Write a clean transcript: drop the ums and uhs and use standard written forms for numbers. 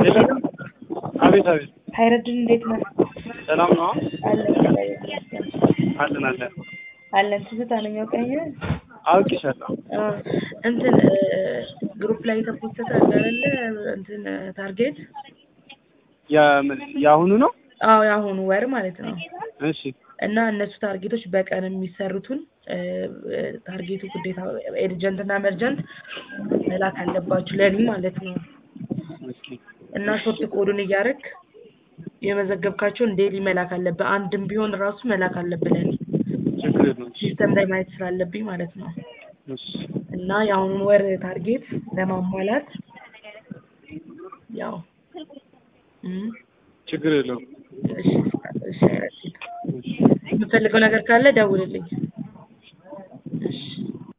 ሄሎ አቤት አቤት ሀይረድን እንዴት ነህ? ሰላም ነው አለን አለን ትዝታ ነኝ አውቀኸኝ? አውቄሻለሁ እንትን ግሩፕ ላይ የተፖስተተ አለ አይደለ እንትን ታርጌት ያሁኑ ነው አዎ ያሁኑ ወር ማለት ነው እሺ እና እነሱ ታርጌቶች በቀን የሚሰሩትን ታርጌቱ ግዴታ ኤጀንት እና መርጀንት መላክ አለባችሁ ለኔ ማለት ነው እና ሾርት ኮዱን እያረክ የመዘገብካቸውን ዴሊ መላክ አለብህ አንድም ቢሆን ራሱ መላክ አለብህ ለኔ ሲስተም ላይ ማየት ስላለብኝ ማለት ነው እና ያሁኑን ወር ታርጌት ለማሟላት ያው ችግር የለውም እሺ የምትፈልገው ነገር ካለ ደውልልኝ እሺ